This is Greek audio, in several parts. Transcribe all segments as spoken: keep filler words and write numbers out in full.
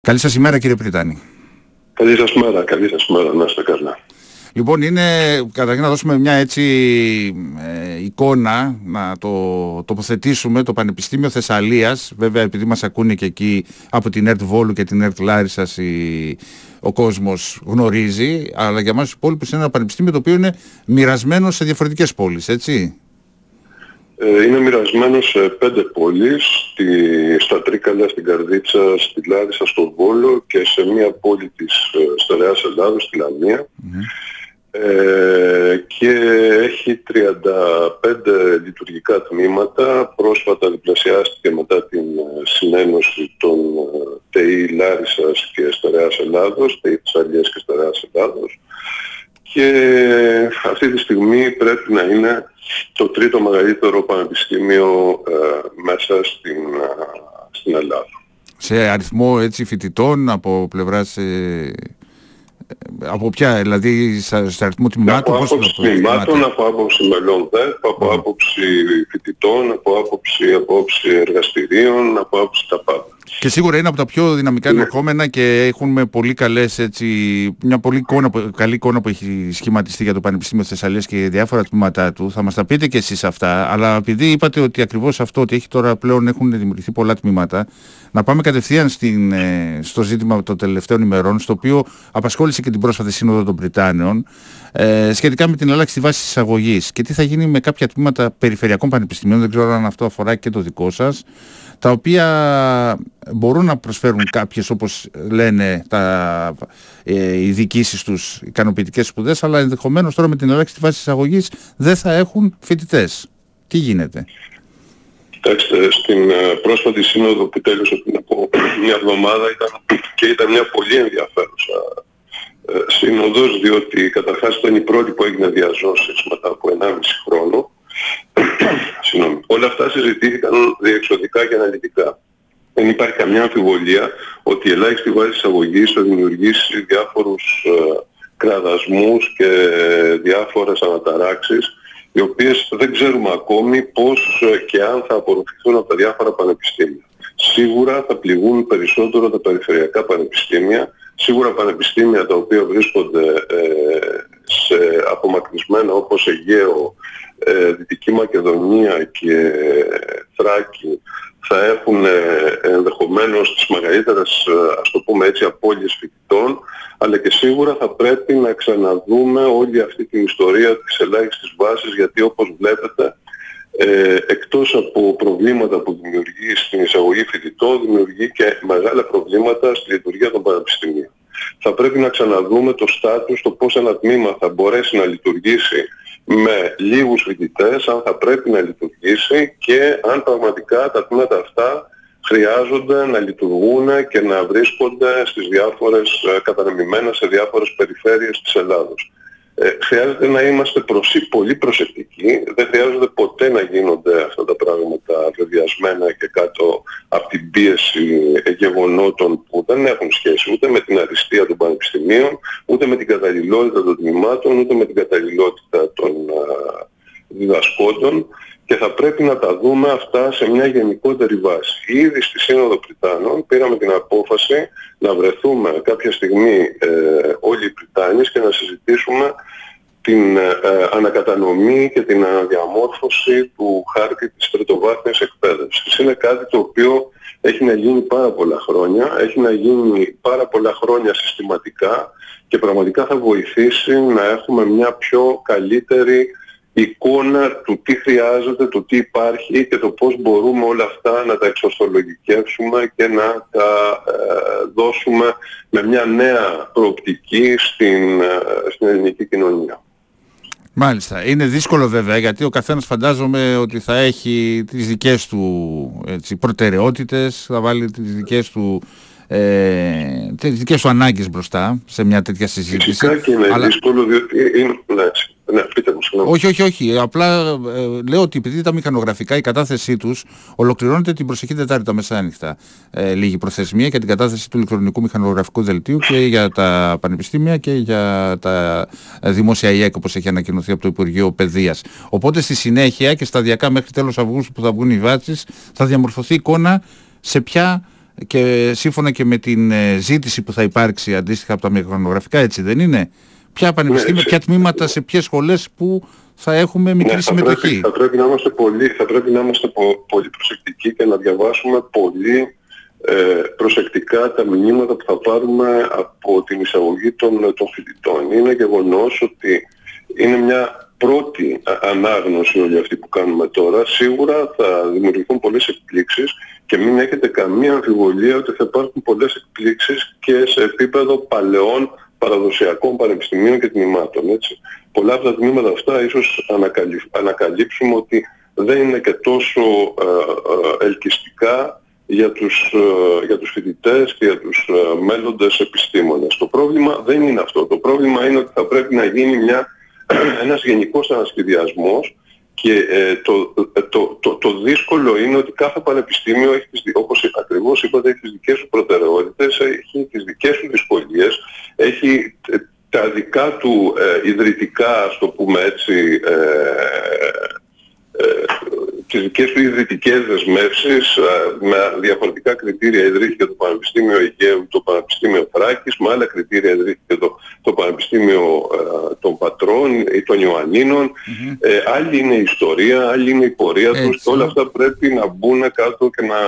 Καλή σας ημέρα, κύριε Πριτάνη. Καλή σας μέρα, καλή σας μέρα, να είστε καλά. Λοιπόν, είναι καταρχήν να δώσουμε μια έτσι ε, εικόνα, να το τοποθετήσουμε το Πανεπιστήμιο Θεσσαλίας. Βέβαια, επειδή μας ακούνε και εκεί από την ΕΡΤ Βόλου και την ΕΡΤ Λάρισσας η, ο κόσμος γνωρίζει, αλλά για εμάς τους υπόλοιπους είναι ένα πανεπιστήμιο το οποίο είναι μοιρασμένο σε διαφορετικές πόλεις, έτσι. Είναι μοιρασμένο σε πέντε πόλεις, στη, στα Τρίκαλα, στην Καρδίτσα, στη Λάρισα, στο Βόλο και σε μια πόλη της Στερεάς Ελλάδος, στη Λαμία. Mm-hmm. Ε, και έχει τριάντα πέντε λειτουργικά τμήματα. Πρόσφατα διπλασιάστηκε μετά την συνένωση των ΤΕΙ Λάρισσας και Στερεάς Ελλάδος, ΤΕΙ Θεσσαλίας και Στερεάς Ελλάδος. Και αυτή τη στιγμή πρέπει να είναι το τρίτο μεγαλύτερο πανεπιστήμιο ε, μέσα στην, στην Ελλάδα. Σε αριθμό έτσι φοιτητών από πλευράς... Ε... Από ποια, δηλαδή σε αριθμό τμήματων? Από άποψη τμήματων, από άποψη μελών ΔΕΠ, από mm. άποψη φοιτητών, από άποψη, από άποψη εργαστηρίων, από άποψη τα πάντα. Και σίγουρα είναι από τα πιο δυναμικά ενδεχόμενα και έχουν πολύ καλές, έτσι, μια πολύ εικόνα, καλή εικόνα που έχει σχηματιστεί για το Πανεπιστήμιο Θεσσαλίας και διάφορα τμήματά του. Θα μας τα πείτε και εσείς αυτά, αλλά επειδή είπατε ότι ακριβώς αυτό, ότι έχει τώρα πλέον έχουν δημιουργηθεί πολλά τμήματα, να πάμε κατευθείαν στην, στο ζήτημα των τελευταίων ημερών, στο οποίο απασχόλησε και την πρόσφατη Σύνοδο των Πριτάνεων, ε, σχετικά με την αλλάξη της βάσης εισαγωγής και τι θα γίνει με κάποια τμήματα περιφερειακών πανεπιστημίων, δεν ξέρω αν αυτό αφορά και το δικό σας, τα οποία μπορούν να προσφέρουν κάποιες, όπως λένε τα, ε, οι διοικήσεις τους, ικανοποιητικές σπουδές, αλλά ενδεχομένως τώρα με την αλλάξη της βάσης εισαγωγής δεν θα έχουν φοιτητές. Τι γίνεται? Κοιτάξτε, στην πρόσφατη σύνοδο που τέλειωσε πριν από μια εβδομάδα ήταν, και ήταν μια πολύ ενδιαφέρουσα ε, σύνοδος, διότι καταρχάς ήταν η πρώτη που έγινε διαζώσεις μετά από ενάμιση χρόνο. Συγγνώμη. Όλα αυτά συζητήθηκαν διεξοδικά και αναλυτικά. Δεν υπάρχει καμιά αμφιβολία ότι η ελάχιστη βάση εισαγωγής θα δημιουργήσει διάφορους ε, κραδασμούς και διάφορες αναταράξεις, οι οποίες δεν ξέρουμε ακόμη πώς και αν θα απορροφηθούν από τα διάφορα πανεπιστήμια. Σίγουρα θα πληγούν περισσότερο τα περιφερειακά πανεπιστήμια, σίγουρα πανεπιστήμια τα οποία βρίσκονται ε, σε απομακρυσμένα όπως Αιγαίο, ε, Δυτική Μακεδονία και Θράκη θα έχουν ε, ενδεχομένως τις μεγαλύτερες, ας το πούμε έτσι, απώλειες φοιτητών, αλλά και σίγουρα θα πρέπει να ξαναδούμε όλη αυτή την ιστορία της ελάχιστης βάσης, γιατί όπως βλέπετε, ε, εκτός από προβλήματα που δημιουργεί στην εισαγωγή φοιτητών, δημιουργεί και μεγάλα προβλήματα στη λειτουργία των πανεπιστημίων. Θα πρέπει να ξαναδούμε το στάτους, το πώς ένα τμήμα θα μπορέσει να λειτουργήσει με λίγους φοιτητές, αν θα πρέπει να λειτουργήσει και αν πραγματικά τα τμήματα αυτά χρειάζονται να λειτουργούν και να βρίσκονται στις διάφορες, κατανεμημένα σε διάφορες περιφέρειες της Ελλάδος. Ε, χρειάζεται να είμαστε προσή, πολύ προσεκτικοί, δεν χρειάζεται ποτέ να γίνονται αυτά τα πράγματα βεβαιασμένα και κάτω από την πίεση γεγονότων που δεν έχουν σχέση ούτε με την αριστεία των πανεπιστημίων, ούτε με την καταλληλότητα των τμήματων, ούτε με την καταλληλότητα των α, διδασκόντων, και θα πρέπει να τα δούμε αυτά σε μια γενικότερη βάση. Ήδη στη Σύνοδο Πριτάνων πήραμε την απόφαση να βρεθούμε κάποια στιγμή ε, όλοι οι Πριτάνης και να συζητήσουμε την ε, ανακατανομή και την αναδιαμόρφωση του χάρτη της τριτοβάθμιας εκπαίδευσης. Είναι κάτι το οποίο έχει να γίνει πάρα πολλά χρόνια, έχει να γίνει πάρα πολλά χρόνια συστηματικά και πραγματικά θα βοηθήσει να έχουμε μια πιο καλύτερη εικόνα του τι χρειάζεται, του τι υπάρχει και το πώς μπορούμε όλα αυτά να τα εξορθολογικεύσουμε και να τα ε, δώσουμε με μια νέα προοπτική στην, ε, στην ελληνική κοινωνία. Μάλιστα. Είναι δύσκολο βέβαια, γιατί ο καθένας φαντάζομαι ότι θα έχει τις δικές του, έτσι, προτεραιότητες, θα βάλει τις δικές του Ε, τις δικές του ανάγκες μπροστά σε μια τέτοια συζήτηση. Φυσικά και είναι αλλά... δύσκολο, διότι είναι... Ναι, ναι, πείτε μου, συγγνώμη. Όχι, όχι, όχι. Απλά ε, λέω ότι επειδή τα μηχανογραφικά, η κατάθεσή τους ολοκληρώνεται την προσεχή Τετάρτη τα μεσάνυχτα. Ε, λίγη προθεσμία για την κατάθεση του ηλεκτρονικού μηχανογραφικού δελτίου και για τα πανεπιστήμια και για τα δημόσια ΙΕΚ, όπως έχει ανακοινωθεί από το Υπουργείο Παιδείας. Οπότε στη συνέχεια και σταδιακά μέχρι τέλος Αυγούστου που θα βγουν οι βάσεις, θα διαμορφωθεί εικόνα σε ποια και σύμφωνα και με την ζήτηση που θα υπάρξει αντίστοιχα από τα μηχανογραφικά, έτσι δεν είναι? Ποια πανεπιστήμια, ναι, ποια τμήματα, σε ποιες σχολές που θα έχουμε μικρή ναι, συμμετοχή. Θα πρέπει, θα πρέπει να είμαστε πολύ, θα πρέπει να είμαστε πο, πολύ προσεκτικοί και να διαβάσουμε πολύ ε, προσεκτικά τα μηνύματα που θα πάρουμε από την εισαγωγή των, των φοιτητών. Είναι γεγονός ότι είναι μια πρώτη ανάγνωση όλη αυτή που κάνουμε τώρα. Σίγουρα θα δημιουργηθούν πολλές εκπλήξεις και μην έχετε καμία αμφιβολία ότι θα υπάρχουν πολλές εκπλήξεις και σε επίπεδο παλαιών παραδοσιακών πανεπιστημίων και τμήματων. Έτσι. Πολλά από τα τμήματα αυτά ίσως ανακαλύψουμε ότι δεν είναι και τόσο ε, ε, ελκυστικά για τους, ε, για τους φοιτητές και για τους ε, μέλλοντες επιστήμονες. Το πρόβλημα δεν είναι αυτό. Το πρόβλημα είναι ότι θα πρέπει να γίνει μια, ένας γενικός ανασχεδιασμός και ε, το, το, το, το δύσκολο είναι ότι κάθε πανεπιστήμιο έχει τις, όπως ακριβώς είπατε, έχει τις δικές του προτεραιότητες, έχει τις δικές του δυσκολίες, έχει τα δικά του ε, ιδρυτικά, ας το πούμε έτσι, ε, ε, τις δικές του ιδρυτικές δεσμεύσεις, ε, με διαφορετικά κριτήρια ιδρύθηκε το Πανεπιστήμιο Αιγαίου, το Πανεπιστήμιο Θράκης, με άλλα κριτήρια ιδρύθηκε το, το Πανεπιστήμιο ε, των Πατρών ή των Ιωαννίνων. Mm-hmm. Ε, άλλη είναι η ιστορία, άλλη είναι η πορεία τους και όλα αυτά πρέπει να μπουν κάτω και να,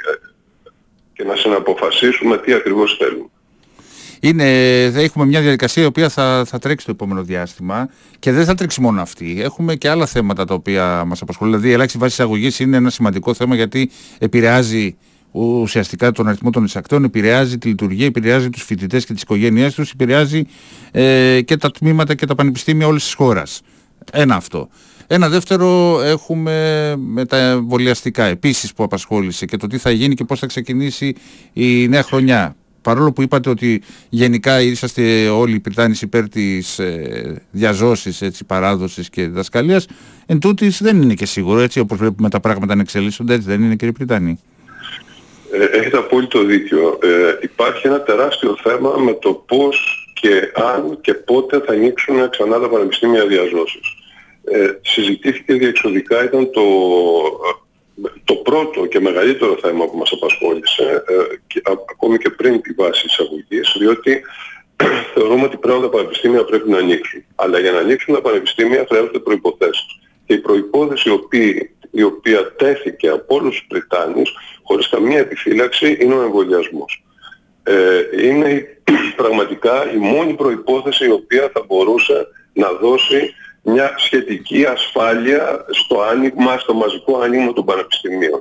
και να συναποφασίσουμε τι ακριβώς θέλουμε. Είναι, θα έχουμε μια διαδικασία η οποία θα, θα τρέξει το επόμενο διάστημα και δεν θα τρέξει μόνο αυτή. Έχουμε και άλλα θέματα τα οποία μας απασχολούν. Δηλαδή η ελάχιστη βάση εισαγωγής είναι ένα σημαντικό θέμα γιατί επηρεάζει ουσιαστικά τον αριθμό των εισακτών, επηρεάζει τη λειτουργία, επηρεάζει τους φοιτητές και τις οικογένειές τους, επηρεάζει ε, και τα τμήματα και τα πανεπιστήμια όλης της χώρας. Ένα αυτό. Ένα δεύτερο έχουμε με τα εμβολιαστικά επίσης που απασχόλησε και το τι θα γίνει και πώς θα ξεκινήσει η νέα χρονιά. Παρόλο που είπατε ότι γενικά είσαστε όλοι οι Πριτάνης υπέρ της ε, διαζώσης, έτσι, παράδοσης και διδασκαλίας, εν τούτης δεν είναι και σίγουρο, έτσι, όπως βλέπουμε τα πράγματα να εξελίσσονται, έτσι δεν είναι, κύριε Πριτάνη? Ε, έχετε απόλυτο δίκιο. Ε, υπάρχει ένα τεράστιο θέμα με το πώς και αν και πότε θα ανοίξουν ξανά τα πανεπιστήμια διαζώσης. Ε, συζητήθηκε διεξοδικά, ήταν το... Το πρώτο και μεγαλύτερο θέμα που μας απασχόλησε, ε, και, α, ακόμη και πριν τη βάση εισαγωγής, διότι θεωρούμε ότι πράγματι τα πανεπιστήμια πρέπει να ανοίξουν. Αλλά για να ανοίξουν τα πανεπιστήμια χρειάζονται προϋποθέσεις. Και η προϋπόθεση η οποία, η οποία τέθηκε από όλους τους Πριτάνης, χωρίς καμία επιφύλαξη, είναι ο εμβολιασμός. Ε, είναι πραγματικά η μόνη προϋπόθεση η οποία θα μπορούσε να δώσει μια σχετική ασφάλεια στο άνοιγμα, στο μαζικό άνοιγμα των πανεπιστημίων.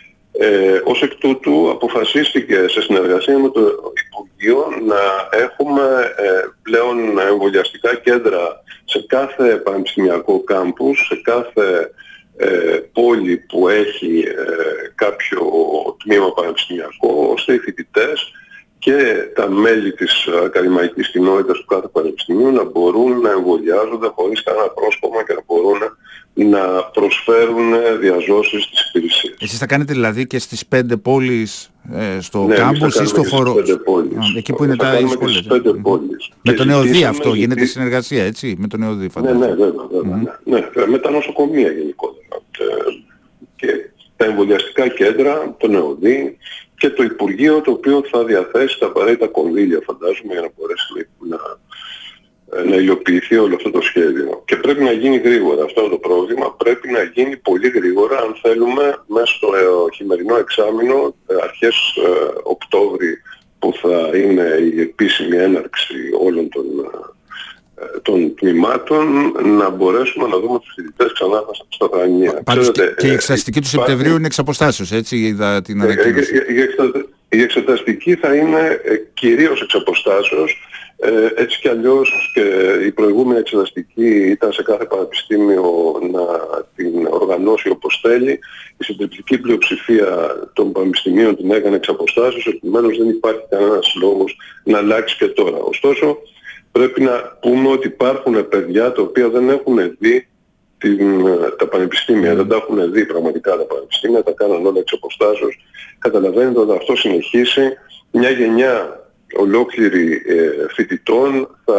Ε, ως εκ τούτου αποφασίστηκε σε συνεργασία με το Υπουργείο να έχουμε ε, πλέον εμβολιαστικά κέντρα σε κάθε πανεπιστημιακό κάμπους, σε κάθε ε, πόλη που έχει ε, κάποιο τμήμα πανεπιστημιακό, ώστε οι φοιτητές και τα μέλη της ακαδημαϊκής κοινότητας του κάθε πανεπιστημίου να μπορούν να εμβολιάζονται χωρίς κανένα πρόσκομα και να μπορούν να προσφέρουν διαζώσεις στις υπηρεσίες. Εσείς θα κάνετε δηλαδή και στις πέντε πόλεις ε, στο ναι, κάμπους ή στο χώρο? Α, εκεί που είναι τα σχολές. πέντε πόλεις. Με τον ΕΟΔΗ αυτό ζητή... γίνεται συνεργασία, έτσι, με τον ΕΟΔΗ φαντάζομαι. Ναι, ναι, βέβαια, βέβαια, mm-hmm. ναι, ναι, με τα νοσοκομεία γενικότερα. Και τα εμβολιαστικά κέντρα, τον ΕΟΔΗ και το Υπουργείο, το οποίο θα διαθέσει τα απαραίτητα κονδύλια, φαντάζομαι, για να μπορέσει να, να υλοποιηθεί όλο αυτό το σχέδιο. Και πρέπει να γίνει γρήγορα. Αυτό είναι το πρόβλημα. Πρέπει να γίνει πολύ γρήγορα αν θέλουμε μέσα στο ε, χειμερινό εξάμηνο, αρχές ε, Οκτώβρη, που θα είναι η επίσημη έναρξη όλων των, ε, των τμήματων, να μπορέσουμε να δούμε τους φοιτητές ξανά στα Δανία. Ξέρετε, και η εξεταστική του Σεπτεμβρίου υπάρχει... είναι εξ αποστάσεως, έτσι, είδα την ανακοίνωση. Η, η, η, η εξεταστική θα είναι ε, κυρίως εξ αποστάσεως. Ε, έτσι κι αλλιώς και η προηγούμενη εξεταστική ήταν σε κάθε πανεπιστήμιο να την οργανώσει όπως θέλει. Η συντριπτική πλειοψηφία των πανεπιστημίων την έκανε εξ αποστάσεως, επομένως δεν υπάρχει κανένας λόγος να αλλάξει και τώρα. Ωστόσο, πρέπει να πούμε ότι υπάρχουν παιδιά τα οποία δεν έχουν δει την, τα πανεπιστήμια, mm. δεν τα έχουν δει πραγματικά τα πανεπιστήμια, τα κάναν όλα εξ αποστάσεως. Καταλαβαίνετε ότι αυτό συνεχίσει, μια γενιά ολόκληρη ε, φοιτητών θα,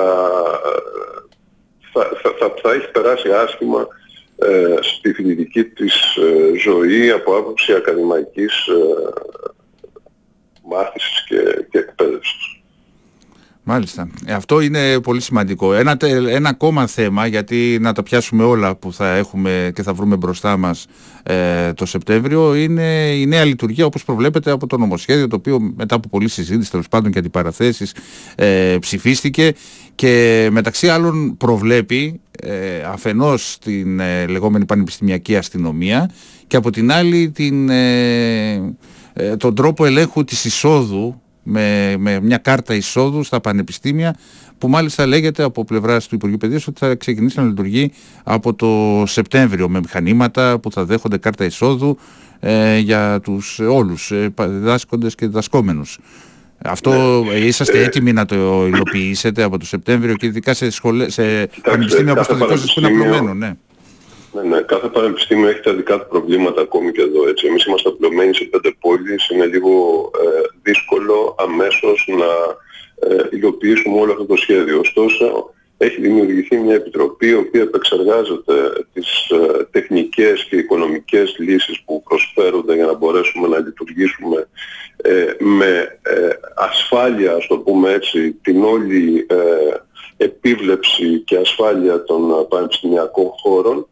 θα, θα, θα, θα έχει περάσει άσχημα ε, στη φοιτητική της ε, ζωή από άποψη ακαδημαϊκής ε, μάθησης και, και εκπαίδευσης. Μάλιστα. Ε, αυτό είναι πολύ σημαντικό. Ένα, ένα ακόμα θέμα, γιατί να τα πιάσουμε όλα που θα έχουμε και θα βρούμε μπροστά μας ε, το Σεπτέμβριο, είναι η νέα λειτουργία όπως προβλέπεται από το νομοσχέδιο, το οποίο μετά από πολλή συζήτηση, τέλος πάντων και αντιπαραθέσεις, ε, ψηφίστηκε και μεταξύ άλλων προβλέπει ε, αφενός την ε, λεγόμενη πανεπιστημιακή αστυνομία και από την άλλη την, ε, ε, τον τρόπο ελέγχου της εισόδου Με, με μια κάρτα εισόδου στα πανεπιστήμια, που μάλιστα λέγεται από πλευράς του Υπουργείου Παιδείας ότι θα ξεκινήσει να λειτουργεί από το Σεπτέμβριο με μηχανήματα που θα δέχονται κάρτα εισόδου ε, για τους όλους ε, διδάσκοντες και διδασκόμενους. Αυτό ναι. Είσαστε έτοιμοι να το υλοποιήσετε από το Σεπτέμβριο και ειδικά σε, σχολε... σε πανεπιστήμια όπως το δικό σας που είναι απλωμένο? Ναι. Ναι, ναι, κάθε πανεπιστήμιο έχει τα δικά του προβλήματα ακόμη και εδώ, έτσι. Εμείς είμαστε απλωμένοι σε πέντε πόλεις, είναι λίγο ε, δύσκολο αμέσως να ε, υλοποιήσουμε όλο αυτό το σχέδιο. Ωστόσο, έχει δημιουργηθεί μια επιτροπή η οποία επεξεργάζεται τις ε, τεχνικές και οικονομικές λύσεις που προσφέρονται για να μπορέσουμε να λειτουργήσουμε ε, με ε, ασφάλεια, ας το πούμε έτσι, την όλη ε, επίβλεψη και ασφάλεια των πανεπιστημιακών χώρων.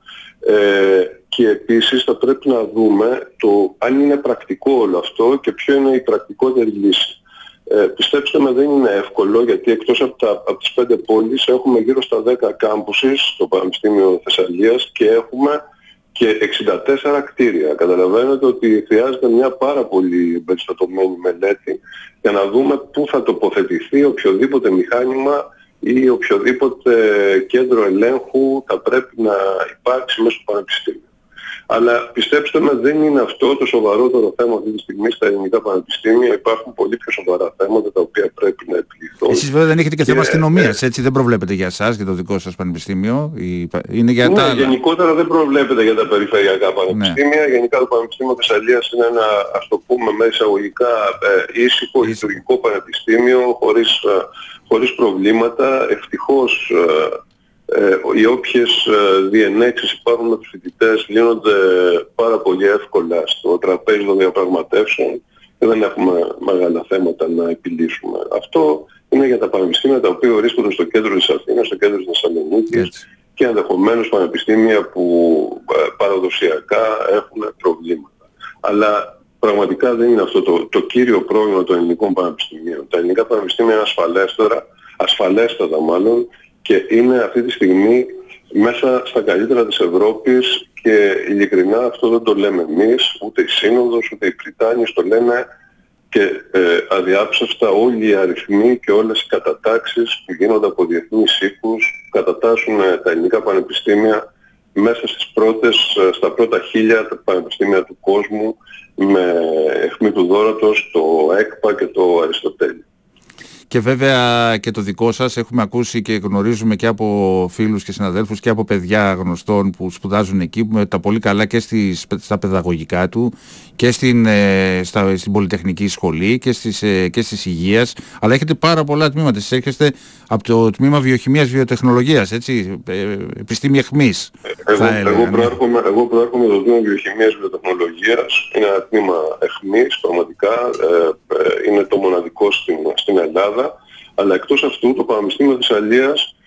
Ε, και επίσης θα πρέπει να δούμε το αν είναι πρακτικό όλο αυτό και ποιο είναι η πρακτικότερη λύση. Ε, πιστέψτε με, δεν είναι εύκολο, γιατί εκτός από, τα, από τις πέντε πόλεις έχουμε γύρω στα δέκα κάμπουσες στο Πανεπιστήμιο Θεσσαλίας και έχουμε και εξήντα τέσσερα κτίρια. Καταλαβαίνετε ότι χρειάζεται μια πάρα πολύ εμπεριστατωμένη μελέτη για να δούμε πού θα τοποθετηθεί οποιοδήποτε μηχάνημα ή οποιοδήποτε κέντρο ελέγχου θα πρέπει να υπάρξει μέσα στο πανεπιστήμιο. Αλλά πιστέψτε με, δεν είναι αυτό το σοβαρότερο θέμα αυτή τη στιγμή στα ελληνικά πανεπιστήμια. Υπάρχουν πολύ πιο σοβαρά θέματα τα οποία πρέπει να επιληθούν. Εσείς βέβαια δεν έχετε και, και θέμα αστυνομίας, έτσι, δεν προβλέπετε για εσάς, για το δικό σας πανεπιστήμιο? Είναι για ναι, τα... γενικότερα δεν προβλέπετε για τα περιφερειακά πανεπιστήμια. Ναι. Γενικά το Πανεπιστήμιο Θεσσαλίας είναι ένα, ας το πούμε με εισαγωγικά, ε, ήσυχο, λειτουργικό πανεπιστήμιο, χωρίς, ε, χωρίς προβλήματα. Ευτυχώς ε, Ε, οι όποιες ε, διενέξεις υπάρχουν με τους φοιτητές λύνονται πάρα πολύ εύκολα στο τραπέζι των διαπραγματεύσεων και δεν έχουμε μεγάλα θέματα να επιλύσουμε. Αυτό είναι για τα πανεπιστήμια τα οποία βρίσκονται στο κέντρο της Αθήνας, στο κέντρο της Θεσσαλονίκης και ενδεχομένως πανεπιστήμια που ε, παραδοσιακά έχουν προβλήματα. Αλλά πραγματικά δεν είναι αυτό το, το κύριο πρόβλημα των ελληνικών πανεπιστημίων. Τα ελληνικά πανεπιστήμια είναι ασφαλέστερα, ασφαλέστατα μάλλον, και είναι αυτή τη στιγμή μέσα στα καλύτερα της Ευρώπης και ειλικρινά αυτό δεν το λέμε εμείς, ούτε η Σύνοδος, ούτε οι Πριτάνιες, το λένε και ε, αδιάψευστα όλοι οι αριθμοί και όλες οι κατατάξεις που γίνονται από διεθνείς οίκους κατατάσσουν τα ελληνικά πανεπιστήμια μέσα στις πρώτες, στα πρώτα χίλια τα πανεπιστήμια του κόσμου με αιχμή του δώρατος, το ΕΚΠΑ και το Αριστοτέλη. Και βέβαια και το δικό σας έχουμε ακούσει και γνωρίζουμε και από φίλους και συναδέλφους και από παιδιά γνωστών που σπουδάζουν εκεί με τα πολύ καλά και στις, στα παιδαγωγικά του και στην, ε, στα, στην Πολυτεχνική Σχολή και στις, ε, και στις Υγείας, αλλά έχετε πάρα πολλά τμήματα. Εσείς έρχεστε από το τμήμα Βιοχημίας Βιοτεχνολογίας, έτσι, ε, επιστήμη αιχμής. Εγώ, εγώ, προέρχομαι, εγώ προέρχομαι το τμήμα Βιοχημίας Βιοτεχνολογίας, είναι ένα τμήμα αιχμής πραγματικά, ε, ε, είναι το μοναδικό στην, στην Ελλάδα. Αλλά εκτός αυτού το Πανεπιστήμιο Θεσσαλίας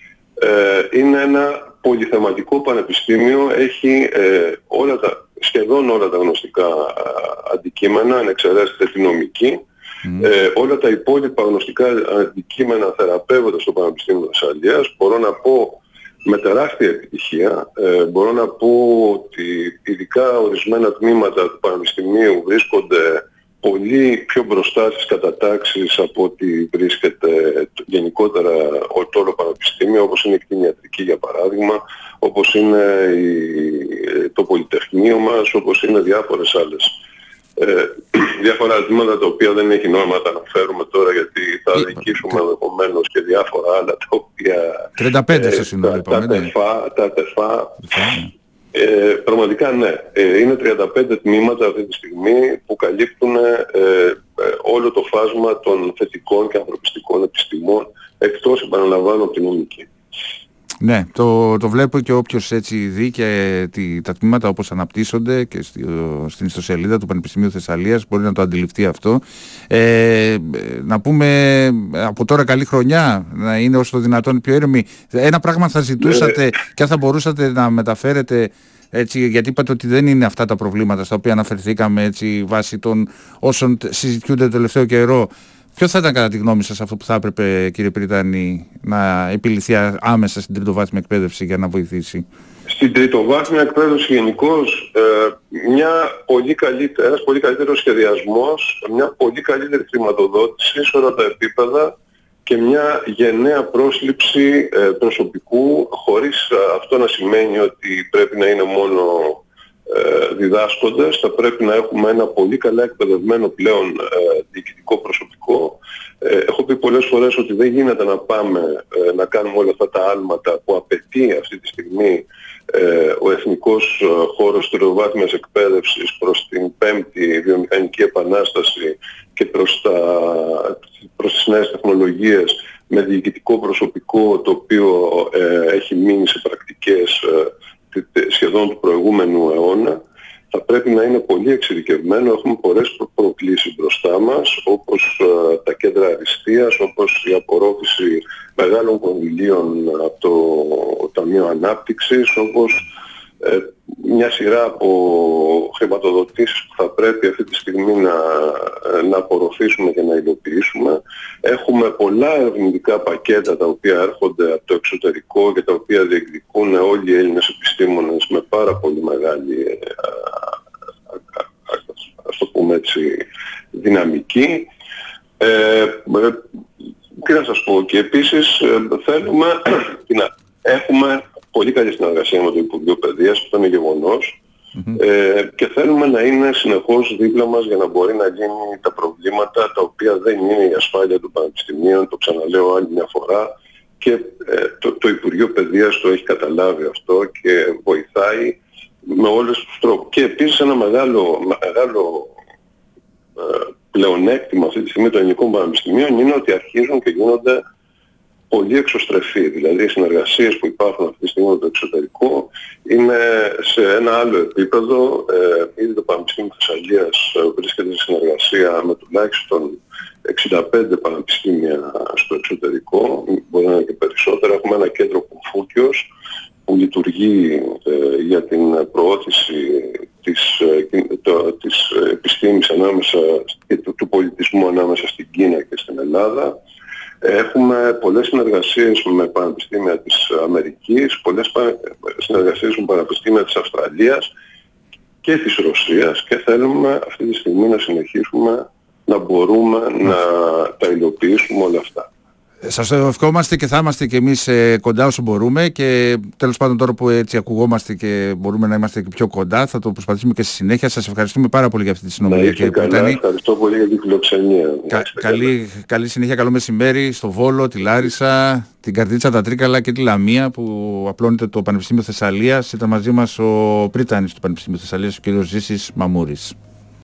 ε, είναι ένα πολυθεματικό πανεπιστήμιο, έχει ε, όλα τα, σχεδόν όλα τα γνωστικά αντικείμενα, αν εξαιρέσετε τη νομική, mm. ε, όλα τα υπόλοιπα γνωστικά αντικείμενα θεραπεύονται στο Πανεπιστήμιο Θεσσαλίας. Μπορώ να πω με τεράστια επιτυχία, ε, μπορώ να πω ότι ειδικά ορισμένα τμήματα του Πανεπιστημίου βρίσκονται πολύ πιο μπροστά στις κατατάξεις από ό,τι βρίσκεται γενικότερα το όλο πανεπιστήμιο, όπως είναι η κτηνιατρική για παράδειγμα, όπως είναι η, το Πολυτεχνείο μας, όπως είναι διάφορες άλλες. Ε, διάφορα ζητήματα τα οποία δεν έχει νόημα να τα αναφέρουμε τώρα γιατί θα αδικήσουμε ενδεχομένως και διάφορα άλλα τα οποία... τριάντα πέντε σε συνολικό, τα, τα τεφά, τα τεφά. Ε, πραγματικά ναι. Ε, είναι τριάντα πέντε τμήματα αυτή τη στιγμή που καλύπτουν ε, ε, όλο το φάσμα των θετικών και ανθρωπιστικών επιστημών, εκτός, επαναλαμβάνω, από την νομική. Ναι, το, το βλέπω και όποιος έτσι δει και τη, τα τμήματα όπως αναπτύσσονται και στη, στην ιστοσελίδα του Πανεπιστημίου Θεσσαλίας μπορεί να το αντιληφθεί αυτό. Ε, να πούμε από τώρα καλή χρονιά, να είναι όσο το δυνατόν πιο ήρεμη. Ένα πράγμα θα ζητούσατε ναι. και αν θα μπορούσατε να μεταφέρετε, έτσι, γιατί είπατε ότι δεν είναι αυτά τα προβλήματα στα οποία αναφερθήκαμε έτσι, βάσει των όσων συζητιούνται το τελευταίο καιρό. Ποιο θα ήταν κατά τη γνώμη σας αυτό που θα έπρεπε, κύριε Πρίτανη, να επιληθεί άμεσα στην τριτοβάθμια εκπαίδευση για να βοηθήσει? Στην τριτοβάθμια εκπαίδευση γενικώς ε, μια πολύ καλύτερη, ένας πολύ καλύτερος σχεδιασμός, μια πολύ καλύτερη χρηματοδότηση σε όλα τα επίπεδα και μια γενναία πρόσληψη ε, προσωπικού, χωρίς αυτό να σημαίνει ότι πρέπει να είναι μόνο ε, διδάσκοντες. Θα πρέπει να έχουμε ένα πολύ καλά εκπαιδευμένο πλέον ε, διοικητικό προσωπικό. Ε, έχω πει πολλές φορές ότι δεν γίνεται να πάμε ε, να κάνουμε όλα αυτά τα άλματα που απαιτεί αυτή τη στιγμή ε, ο εθνικός ε, χώρος τριτοβάθμιας εκπαίδευσης προς την πέμπτη βιομηχανική επανάσταση και προς, τα, προς τις νέες τεχνολογίες με διοικητικό προσωπικό το οποίο ε, έχει μείνει σε πρακτικές ε, σχεδόν του προηγούμενου αιώνα. Θα πρέπει να είναι πολύ εξειδικευμένο. Έχουμε πολλές προ- προκλήσεις μπροστά μας, όπως ε, τα κέντρα αριστείας, όπως η απορρόφηση μεγάλων κονδυλίων από το Ταμείο Ανάπτυξης, όπως ε, μια σειρά από χρηματοδοτήσεις που θα πρέπει αυτή τη στιγμή να, να απορροφήσουμε και να υλοποιήσουμε. Έχουμε πολλά ερευνητικά πακέτα τα οποία έρχονται από το εξωτερικό και τα οποία διεκδικούν όλοι οι Έλληνες επιστήμονες με πάρα πολύ μεγάλη, ας το πούμε έτσι, δυναμική. Ε, τι να σας πω, και επίσης θέλουμε να έχουμε πολύ καλή συνεργασία με το Υπουργείο Παιδείας, αυτό είναι γεγονός, mm-hmm. ε, και θέλουμε να είναι συνεχώς δίπλα μας για να μπορεί να λύνει τα προβλήματα τα οποία δεν είναι η ασφάλεια των πανεπιστημίων, το ξαναλέω άλλη μια φορά, και ε, το, το Υπουργείο Παιδείας το έχει καταλάβει αυτό και βοηθάει με όλους τους τρόπους. Και επίσης ένα μεγάλο, μεγάλο ε, πλεονέκτημα αυτή τη στιγμή των ελληνικών πανεπιστημίων είναι ότι αρχίζουν και γίνονται πολύ εξωστρεφή. Δηλαδή οι συνεργασίες που υπάρχουν αυτή τη στιγμή με το εξωτερικό είναι σε ένα άλλο επίπεδο. Ε, ήδη το Πανεπιστήμιο Θεσσαλίας βρίσκεται σε συνεργασία με τουλάχιστον εξήντα πέντε πανεπιστήμια στο εξωτερικό, μπορεί να είναι και περισσότερα. Έχουμε ένα κέντρο Κουμφούκιος που λειτουργεί ε, για την προώθηση της, ε, το, της επιστήμης ανάμεσα, και του, του πολιτισμού ανάμεσα στην Κίνα και στην Ελλάδα. Έχουμε πολλές συνεργασίες με πανεπιστήμια της Αμερικής, πολλές συνεργασίες με πανεπιστήμια της Αυστραλίας και της Ρωσίας και θέλουμε αυτή τη στιγμή να συνεχίσουμε να μπορούμε να τα υλοποιήσουμε όλα αυτά. Σας ευχόμαστε και θα είμαστε και εμείς κοντά όσο μπορούμε και τέλος πάντων τώρα που έτσι ακουγόμαστε και μπορούμε να είμαστε και πιο κοντά θα το προσπαθήσουμε και στη συνέχεια. Σας ευχαριστούμε πάρα πολύ για αυτή τη συνομιλία, κύριε Πρίτανη. Ευχαριστώ πολύ για την φιλοξενία. Κα, καλή, καλή συνέχεια, καλό μεσημέρι στο Βόλο, τη Λάρισα, την Καρδίτσα, τα Τρίκαλα και τη Λαμία που απλώνεται το Πανεπιστήμιο Θεσσαλίας. Ήταν μαζί μας ο Πρίτανης του Πανεπιστήμιου Θεσσαλίας, ο κύριος Ζήσης Μαμούρης.